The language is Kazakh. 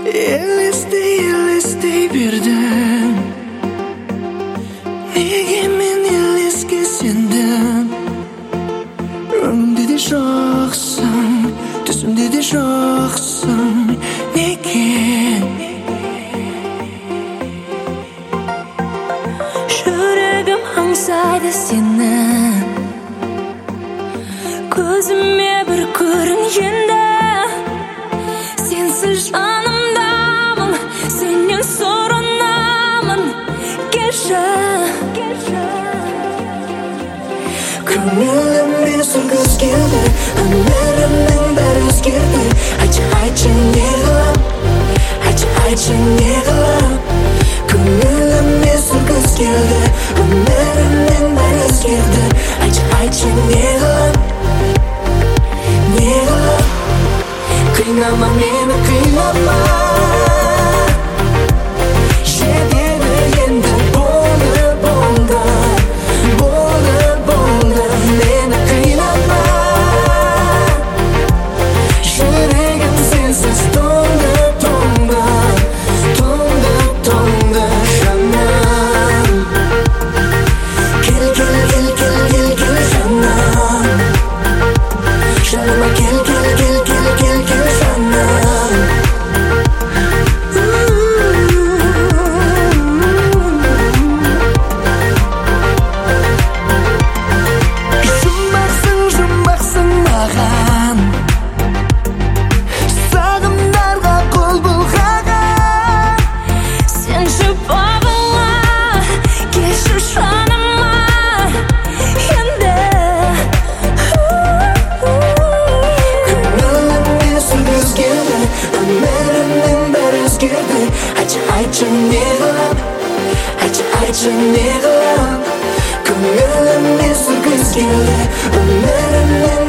Елестей бердім, неге мен елеске сендім. Өмірімде де жоқсың, түсімде де жоқсың, неге? Жүрегім аңсайды сені, көзіме бір көрін енді. Сенсіз жанымдамын, сенен соранамын, келші. Көңіліме сұрғыз келді, өмірімнің бәрі өзгерді. Айтшы не қылам, айтшы не қылам. Көңіліме сұрғыз келді, өмірімнің бәрі өзгерді. Айтшы не қылам, не қылам. Қинама мені, қинама. Жетеді енді болды, болды, болды, болды. Мені қинама. Жүрегім сенсіз тоңды, тоңды, тоңды, тоңды жаным. Кел, кел, кел, кел, кел, кел жаным. Жаныма кел, кел, кел, кел, кел, кел жаным. Жұмбақсың маған, сағымдарға қол бұлғаған. Сен жұбағыма, келші жаныма енді. Көңіліме сұрғыз келді, өмірімнің бәрі өзгерді. Айтшы не қылам, айтшы не қылам. Көңіліме сұрғыз келді, өмірімнің